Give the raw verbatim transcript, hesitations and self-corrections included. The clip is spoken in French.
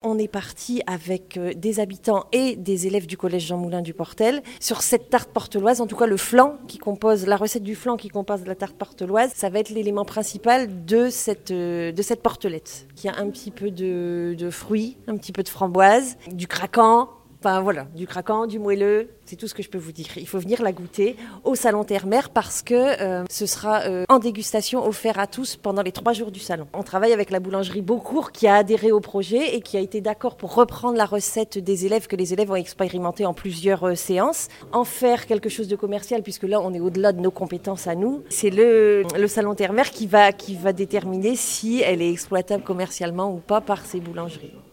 on est parti avec euh, des habitants et des élèves du collège Jean Moulin du Portel sur cette tarte porteloise. En tout cas, le flan qui compose, la recette du flan qui compose la tarte porteloise, ça va être l'élément principal de cette, euh, de cette portelette, qui a un petit peu de, de fruits, un petit peu de framboise, du craquant. Enfin voilà, du craquant, du moelleux, c'est tout ce que je peux vous dire. Il faut venir la goûter au Salon Terre-Mer parce que euh, ce sera euh, en dégustation offert à tous pendant les trois jours du salon. On travaille avec la boulangerie Beaucourt qui a adhéré au projet et qui a été d'accord pour reprendre la recette des élèves que les élèves ont expérimenté en plusieurs euh, séances, en faire quelque chose de commercial puisque là on est au-delà de nos compétences à nous. C'est le, le Salon Terre-Mer qui va, qui va déterminer si elle est exploitable commercialement ou pas par ces boulangeries.